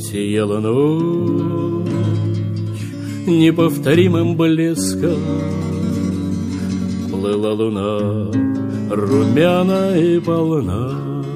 Сияла ночь неповторимым блеском, плыла луна румяна и полна,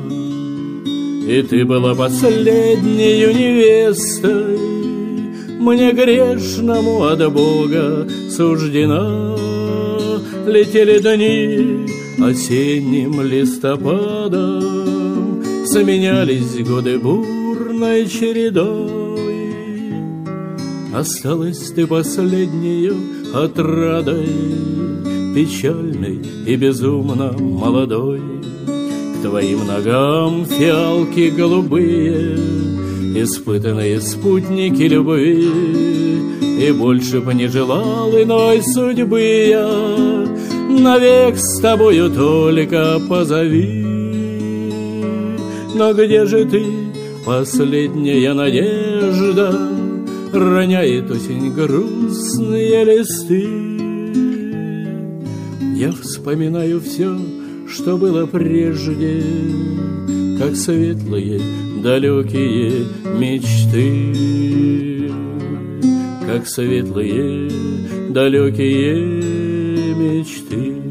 и ты была последнею невестой, мне грешному от Бога суждена. Летели дни осенним листопадом, сменялись годы бурной чередой. Осталась ты последнею отрадой, печальной и безумно молодой. К твоим ногам фиалки голубые, испытанные спутники любви, и больше бы не желал иной судьбы я, навек с тобою только позови. Но где же ты, последняя надежда, роняет осень грустные листы? Я вспоминаю все, что было прежде, как светлые далекие мечты, как светлые далекие мечты.